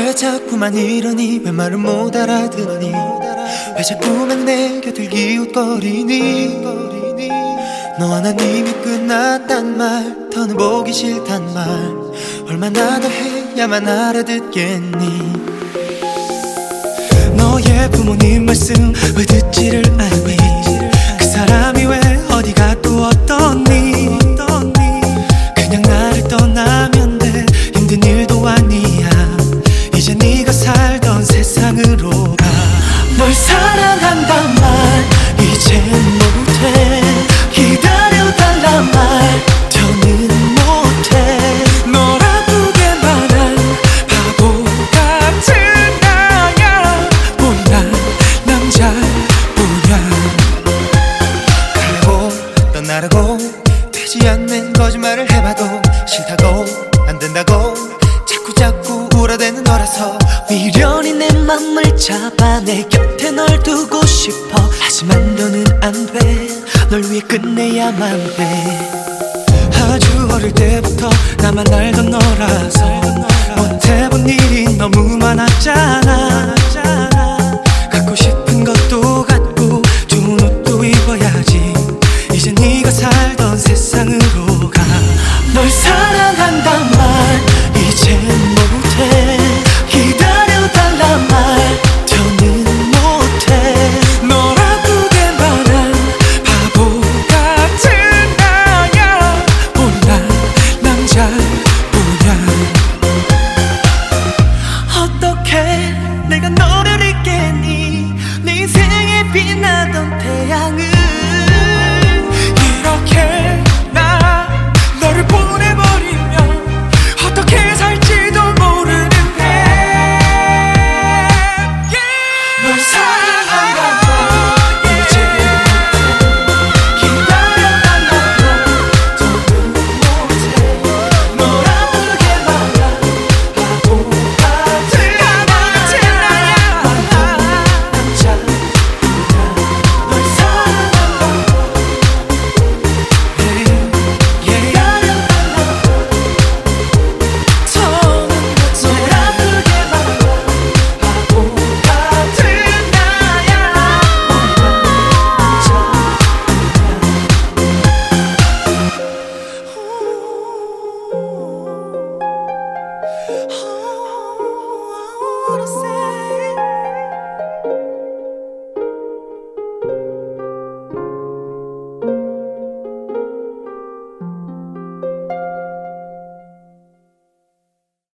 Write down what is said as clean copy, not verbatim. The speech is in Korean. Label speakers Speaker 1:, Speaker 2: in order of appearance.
Speaker 1: 왜 자꾸만 이러니 왜 말을 못 알아듣니 왜 자꾸만 내 곁을 기웃거리니 너와 난 이미 끝났단 말 더는 보기 싫단 말 얼마나 더 해야만 알아듣겠니 너의 부모님 말씀 왜 듣지를 않니 그 사람이 왜 어디가 또 어떠니 그냥 나를 떠나면 돼 힘든 일도 아니야 이제 네가 살던 세상으로 가 널 사랑한단 말 이젠 못해 기다려달란 말 더는 못해 널 아프게 말한 바보 같은 나야 못난 남자보야 가려고 떠나라고 되지 않는 거짓말을 해봐도 싫다고 안 된다고 자꾸 울어대는 너라서 미련이 내 맘을 잡아 내 곁에 널 두고 싶어 하지만 너는 안 돼 널 위해 끝내야만 돼 아주 어릴 때부터 나만 알던 너라서 못해본 일이 너무 많았잖아